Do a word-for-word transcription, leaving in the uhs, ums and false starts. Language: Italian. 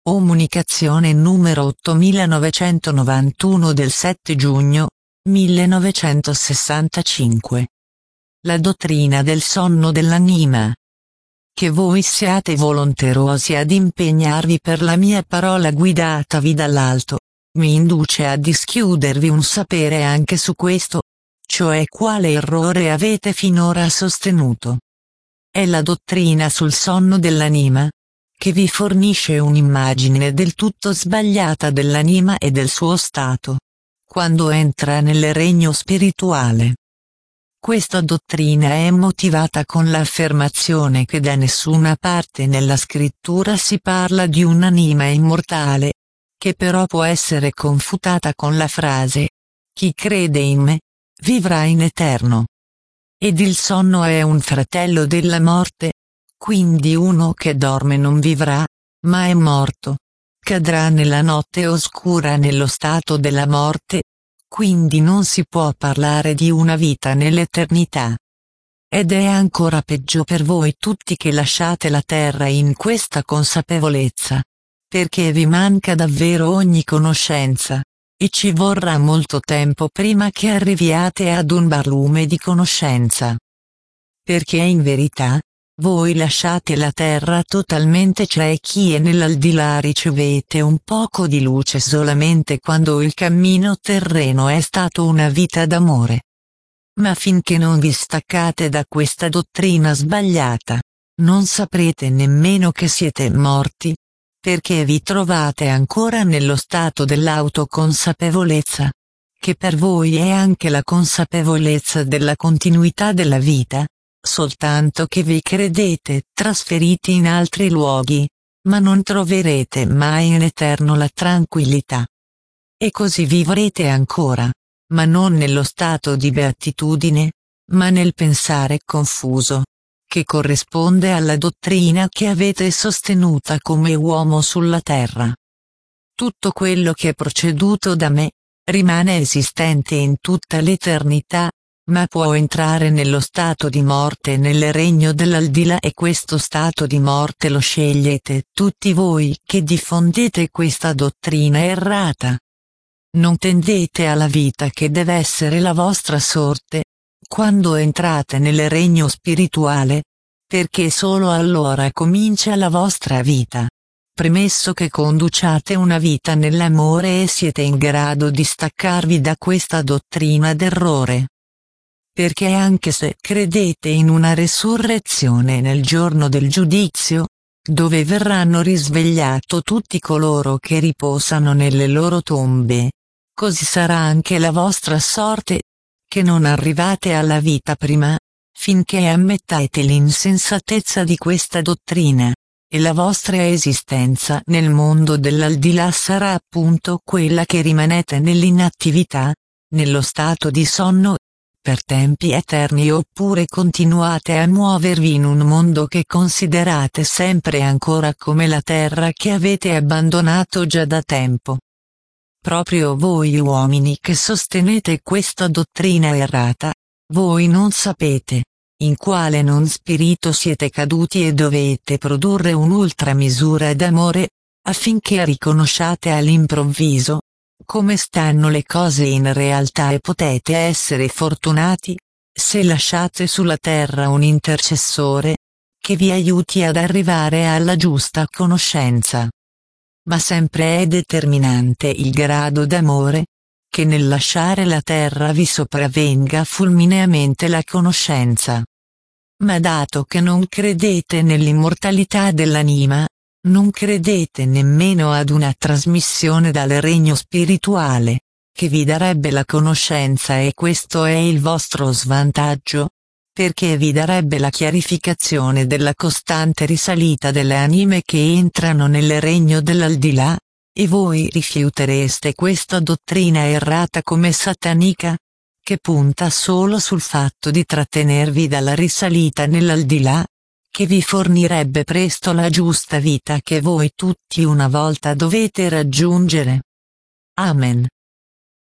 Comunicazione numero ottomilanovecentonovantuno del sette giugno millenovecentosessantacinque. La dottrina del sonno dell'anima. Che voi siate volonterosi ad impegnarvi per la mia parola guidatavi dall'alto, mi induce a dischiudervi un sapere anche su questo, cioè quale errore avete finora sostenuto. È la dottrina sul sonno dell'anima, che vi fornisce un'immagine del tutto sbagliata dell'anima e del suo stato, quando entra nel regno spirituale. Questa dottrina è motivata con l'affermazione che da nessuna parte nella scrittura si parla di un'anima immortale, che però può essere confutata con la frase, chi crede in me, vivrà in eterno. Ed il sonno è un fratello della morte, quindi uno che dorme non vivrà, ma è morto. Cadrà nella notte oscura nello stato della morte, quindi non si può parlare di una vita nell'eternità. Ed è ancora peggio per voi tutti che lasciate la terra in questa consapevolezza, perché vi manca davvero ogni conoscenza, e ci vorrà molto tempo prima che arriviate ad un barlume di conoscenza. Perché in verità, voi lasciate la terra totalmente ciechi e nell'aldilà ricevete un poco di luce solamente quando il cammino terreno è stato una vita d'amore. Ma finché non vi staccate da questa dottrina sbagliata, non saprete nemmeno che siete morti, perché vi trovate ancora nello stato dell'autoconsapevolezza, che per voi è anche la consapevolezza della continuità della vita, soltanto che vi credete trasferiti in altri luoghi, ma non troverete mai in eterno la tranquillità. E così vivrete ancora, ma non nello stato di beatitudine, ma nel pensare confuso, che corrisponde alla dottrina che avete sostenuta come uomo sulla terra. Tutto quello che è proceduto da me, rimane esistente in tutta l'eternità, ma può entrare nello stato di morte nel regno dell'aldilà e questo stato di morte lo scegliete tutti voi che diffondete questa dottrina errata. Non tendete alla vita che deve essere la vostra sorte, quando entrate nel regno spirituale, perché solo allora comincia la vostra vita. Premesso che conduciate una vita nell'amore e siete in grado di staccarvi da questa dottrina d'errore. Perché anche se credete in una resurrezione nel giorno del giudizio, dove verranno risvegliati tutti coloro che riposano nelle loro tombe, così sarà anche la vostra sorte, che non arrivate alla vita prima, finché ammettete l'insensatezza di questa dottrina, e la vostra esistenza nel mondo dell'aldilà sarà appunto quella che rimanete nell'inattività, nello stato di sonno, per tempi eterni oppure continuate a muovervi in un mondo che considerate sempre ancora come la terra che avete abbandonato già da tempo. Proprio voi uomini che sostenete questa dottrina errata, voi non sapete, in quale non spirito siete caduti e dovete produrre un'ultramisura d'amore, affinché riconosciate all'improvviso, come stanno le cose in realtà e potete essere fortunati, se lasciate sulla terra un intercessore, che vi aiuti ad arrivare alla giusta conoscenza. Ma sempre è determinante il grado d'amore, che nel lasciare la terra vi sopravvenga fulmineamente la conoscenza. Ma dato che non credete nell'immortalità dell'anima, non credete nemmeno ad una trasmissione dal regno spirituale, che vi darebbe la conoscenza e questo è il vostro svantaggio, perché vi darebbe la chiarificazione della costante risalita delle anime che entrano nel regno dell'aldilà, e voi rifiutereste questa dottrina errata come satanica, che punta solo sul fatto di trattenervi dalla risalita nell'aldilà, che vi fornirebbe presto la giusta vita che voi tutti una volta dovete raggiungere. Amen.